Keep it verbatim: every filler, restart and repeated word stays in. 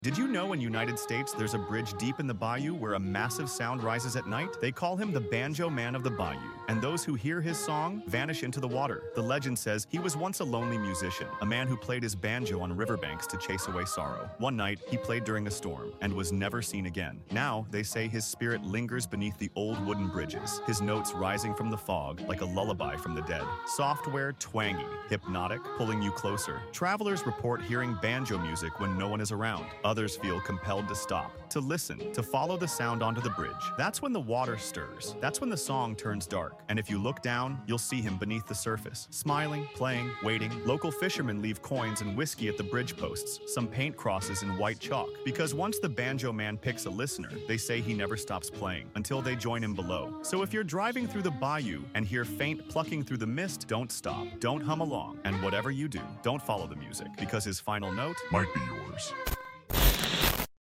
Did you know in United States there's a bridge deep in the bayou where a massive sound rises at night? They call him the Banjo Man of the Bayou, and those who hear his song vanish into the water. The legend says he was once a lonely musician, a man who played his banjo on riverbanks to chase away sorrow. One night, he played during a storm and was never seen again. Now, they say his spirit lingers beneath the old wooden bridges, his notes rising from the fog like a lullaby from the dead. Software, twangy, hypnotic, pulling you closer. Travelers report hearing banjo music when no one is around. Others feel compelled to stop, to listen, to follow the sound onto the bridge. That's when the water stirs. That's when the song turns dark. And if you look down, you'll see him beneath the surface, smiling, playing, waiting. Local fishermen leave coins and whiskey at the bridge posts. Some paint crosses in white chalk. Because once the Banjo Man picks a listener, they say he never stops playing until they join him below. So if you're driving through the bayou and hear faint plucking through the mist, don't stop. Don't hum along. And whatever you do, don't follow the music, because his final note might be yours.